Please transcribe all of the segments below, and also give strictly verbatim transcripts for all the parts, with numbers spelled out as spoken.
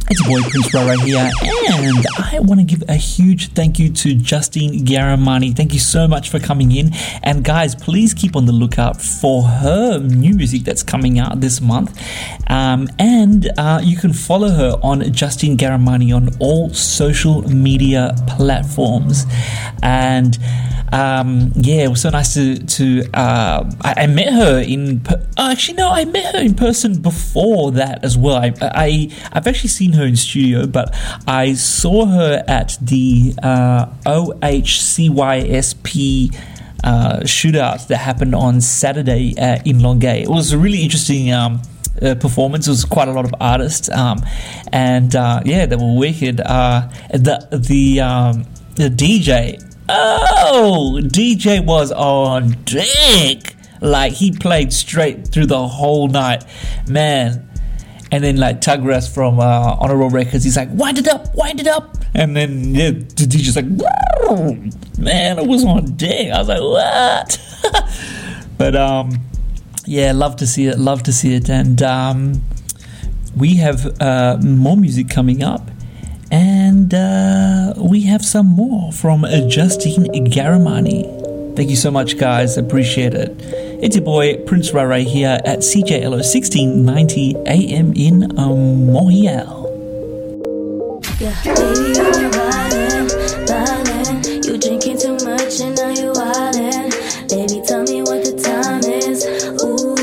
It's your boy Prince Rara here, and I want to give a huge thank you to Justine Garamani. Thank you so much for coming in. And guys, please keep on the lookout for her new music that's coming out this month. Um, and uh, you can follow her on Justine Garamani on all social media platforms. And um, yeah, it was so nice to to uh, I, I met her in per- oh, actually no, I met her in person before that as well. I, I I've actually seen her in studio, but I saw her at the uh, O H C Y S P uh, shootout that happened on Saturday uh, in Longay. It was a really interesting um, uh, performance. It was quite a lot of artists, um, and uh, yeah, they were wicked. Uh, the the um, the D J. Oh, D J was on deck. Like, he played straight through the whole night, man. And then like Tugras from uh, Honor Roll Records, he's like, wind it up, wind it up. And then yeah, the D J's like, whoa, man, it was on deck. I was like, what? But um, yeah, love to see it, love to see it. And um, we have uh, more music coming up. And uh, we have some more from uh, Justine Garamani. Thank you so much, guys. Appreciate it. It's your boy Prince Rara here at C J L O sixteen ninety A M in um, Montreal. Yeah, baby, you're wildin', wildin'. You drinking too much and now you wildin'. Baby, tell me what the time is. Ooh,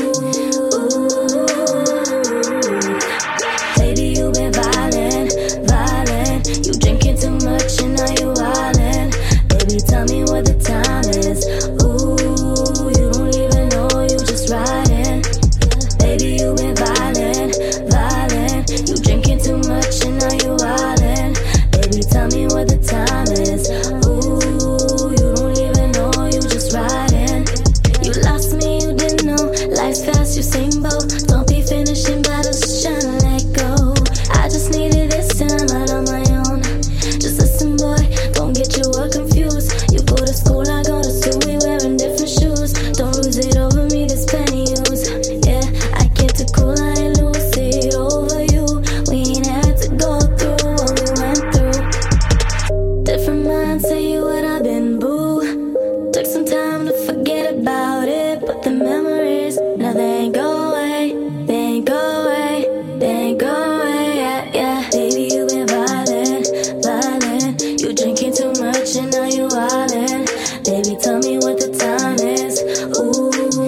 ooh. Baby, you been violent, violent. You drinking too much and now you wildin'. Baby, tell me what the time is. Ooh, you don't even know, you just riding. Baby, you been violent, violent. You drinking too much and now you wildin'. Baby, tell me what the time is. Ooh, you don't even know, you just riding. You lost me, you didn't know. Life's fast, you sing bold. Don't be finishing battles, just tryna let go. I just needed this time out on my own. Just listen, boy, don't get your world confused. You go to school, I go to school, we wearing different shoes. Don't lose it over me, this penny use. Yeah, I get too cool, I ain't lose it over you. We ain't had to go through what we went through. Different minds say you what I've been, boo. Took some time to forget about it, but the memories, now they ain't go away. They ain't go away, they ain't go away, yeah, yeah. Baby, you been violent, violent. You drinking too much and now you wildin'. Baby, tell me what the time is. Ooh,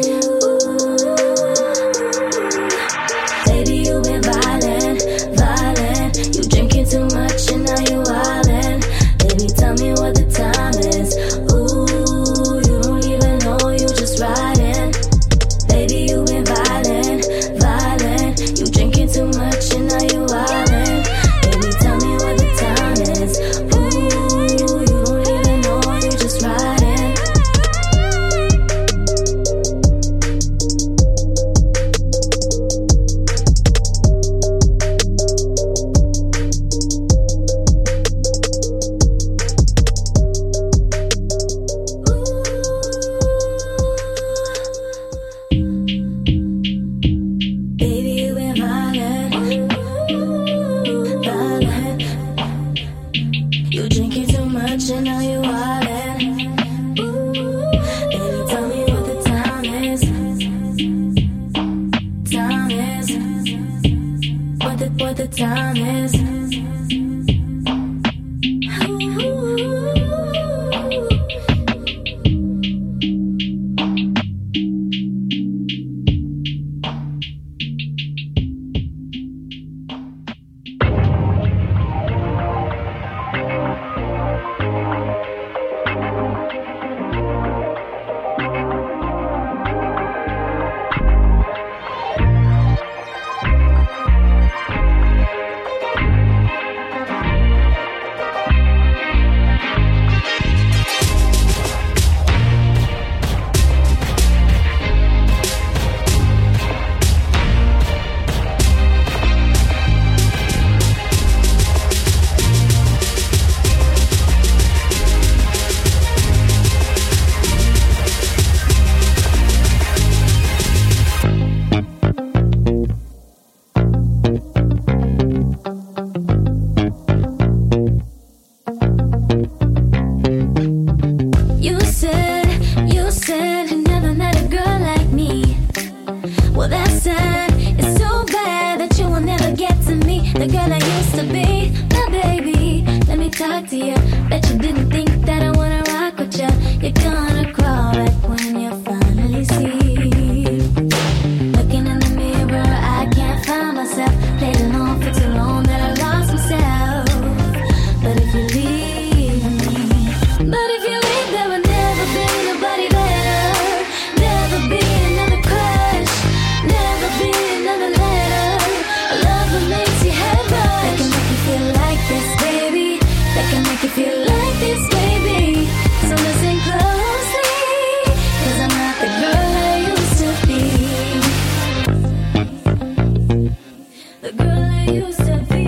baby, you been violent, violent. You drinking too much and now you wildin'. Baby, tell me what the time is. Ooh, you don't even know, you just riding. Baby, you been violent, violent. You drinking too much and now you wildin'. Baby, tell me what the time is. Ooh, you don't even know, you just riding. Baby, you been violent, violent. You drinking too much and now you wildin'. Baby, tell me what the time is. Time is. What the what the time is. the girl I used to be. My baby, let me talk to you. Bet you didn't think that I wanna rock with you. You're gonna crawl back when you finally see. Looking in the mirror, I can't find myself. Played along for too long that I lost myself. But if you leave me, but if you leave, there will never be nobody better. Never be another crush, never be another letter. A love that makes your head rush. That can make you feel like this, baby. That can make you feel like this, baby. So listen closely, 'cause I'm not the girl I used to be. The girl I used to be.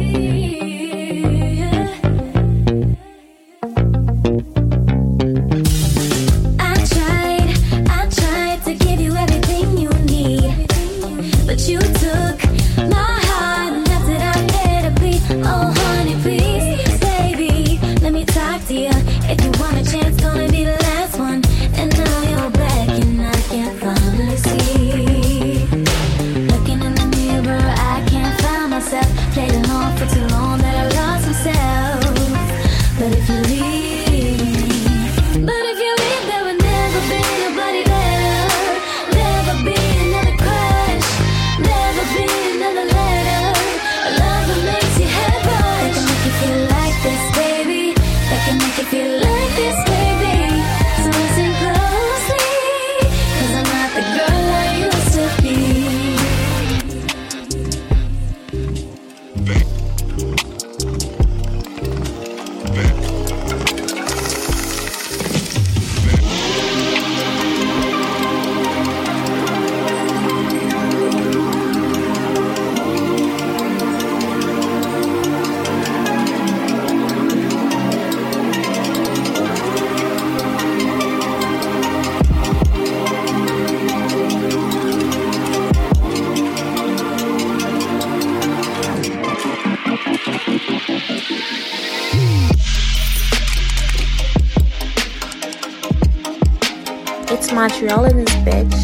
I tried, I tried to give you everything you need, but you took my heart and left it out there to bleed. Oh honey, please, baby, let me talk to you. If you want a chance, gonna be the last one. And now you're back and I can't finally see. Looking in the mirror, I can't find myself. Played along for too long that I lost myself. But if you leave me, but if you leave, there will never be nobody better. Never be another crush, never be another letter. A love that makes your head rush. That can make you feel like this, baby. That can make you feel like this, baby. So listen closely, 'cause I'm not the girl I used to be. It's Montreal in this bitch.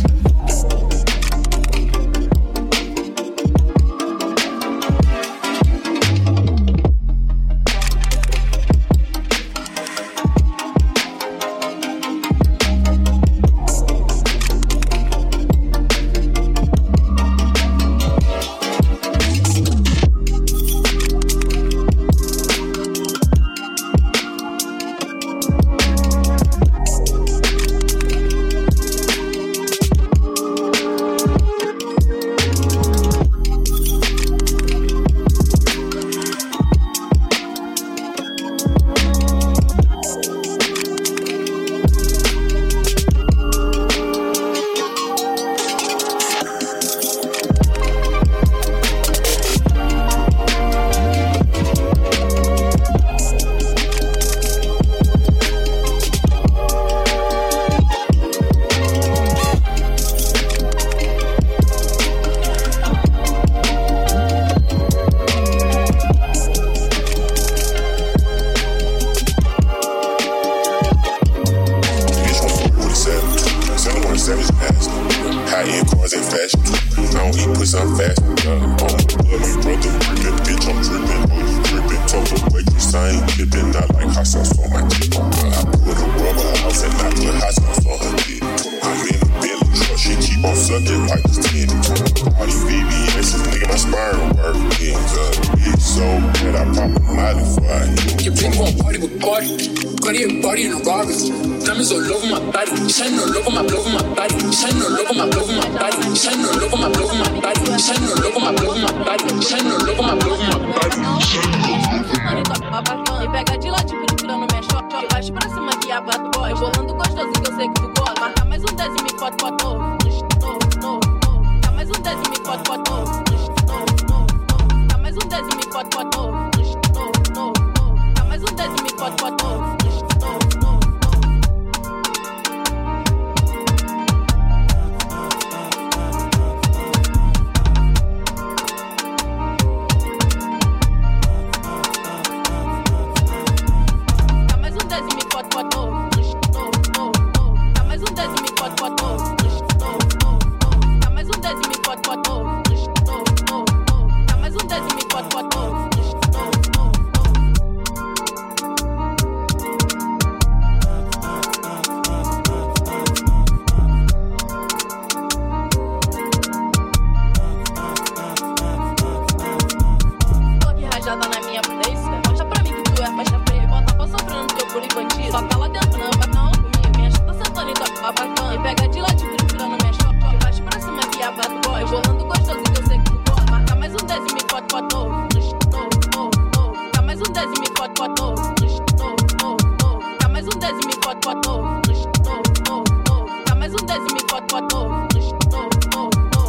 dez e me foto, foto, oh, oh, oh. Dá mais um dez e me foto, foto, oh, oh, oh. Dá mais um dez e me foto, foto, oh, oh, oh.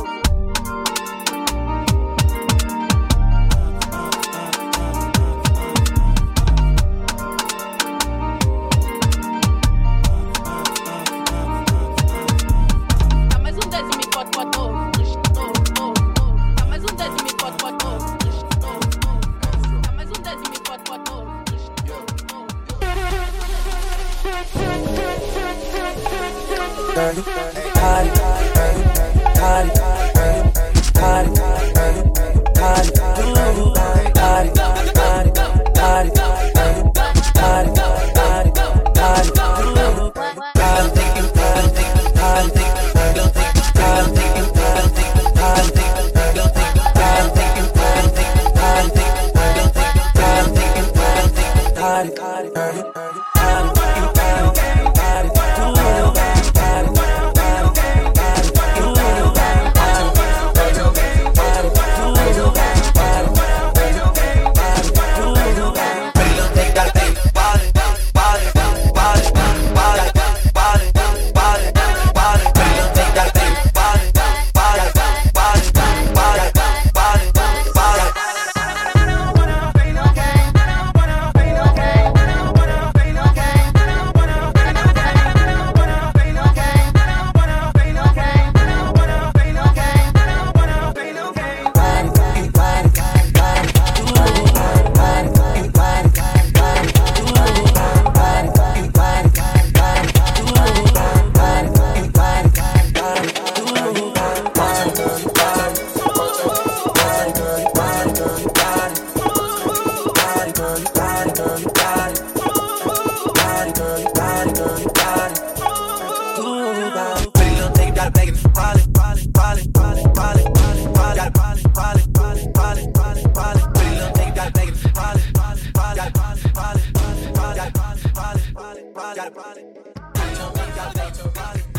Dá mais um dez e me foto, foto, oh, oh, oh. Dá mais um dez e me foto, foto, oh, oh, oh. Dá mais um dez e me foto, foto, oh, oh, oh. Party, party, party, party, party, party, Got it.